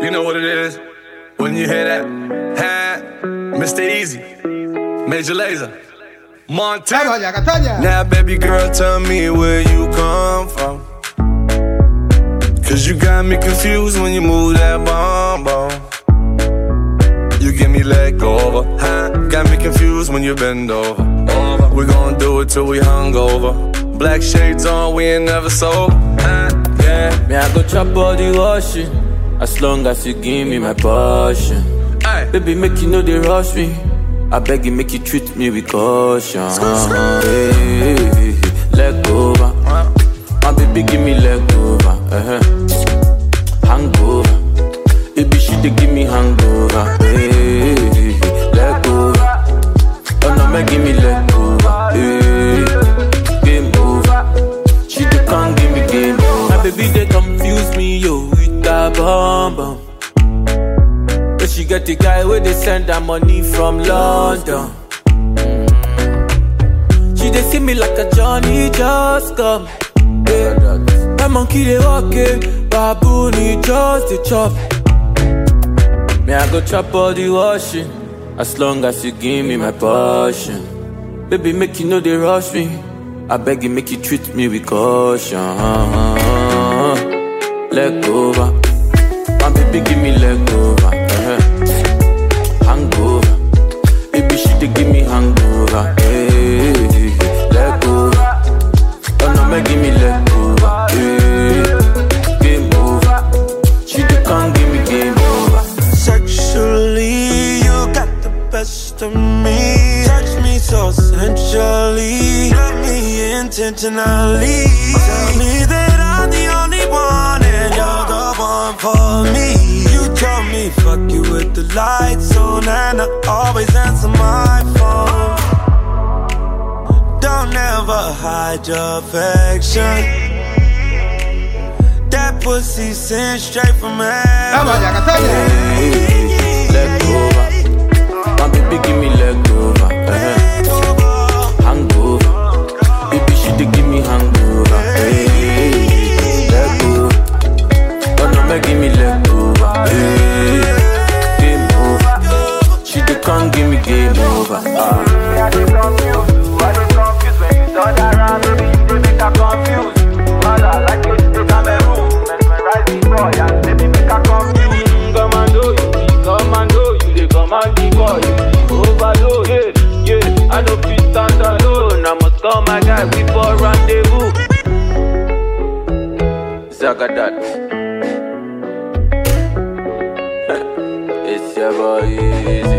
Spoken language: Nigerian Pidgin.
You know what it is. When you hear that, Mr. Easy, Major Lazer, Montana. Now, baby girl, tell me where you come from. Cause you got me confused when you move that bomb. You give me leg over, got me confused when you bend over. We gon' do it till we hungover. Black shades on, we ain't never sober. Yeah. Me, I go chop body washing, as long as you give me my passion. Aye. Baby, make you know they rush me. I beg you, make you treat me with caution. Hey, leg over. My baby, give me leg over. Hangover. Baby, she dey give me hangover. Hey, leg over. Oh no, make give me leg over. Hey, game over. She dey can't give me game over. My baby, they confuse me, yo, with that bomb bomb. But she get the guy where they send her money from London. She dey see me like a Johnny just come. Yeah. My monkey they walking, baboon he just the chop. Me I go chop body washing, as long as you give me my passion. Baby make you know they rush me, I beg you make you treat me with caution. Leg over, my baby give me leg over. Hangover, baby she dey give me hangover. Hey, leg over, oh no make give me leg over. Hey, game over, she dey can't give me game over. Sexually, you got the best of me. Touch me so sensually, love me intentionally. Tell me that I'm the only one and you're the one for me. You told me fuck you with the lights on and I always answer my phone. Don't ever hide your affection. That pussy sent straight from heaven. Leg over, my baby give me leg over. Hangover, baby she dey give me hangover. Hey, leg over, oh no make give me leg over. Hey, game over, she dey can't give me game over. I dey confused when you turn around, baby you dey make her confused. Mala like you dey Cameroon, mesmerize the boy and baby make her confused. Commando, you dey command the boy, you overload. Yeah, I no fit stand alone. I must call my guy, we for rendezvous. Zagadat. It's your boy Easy.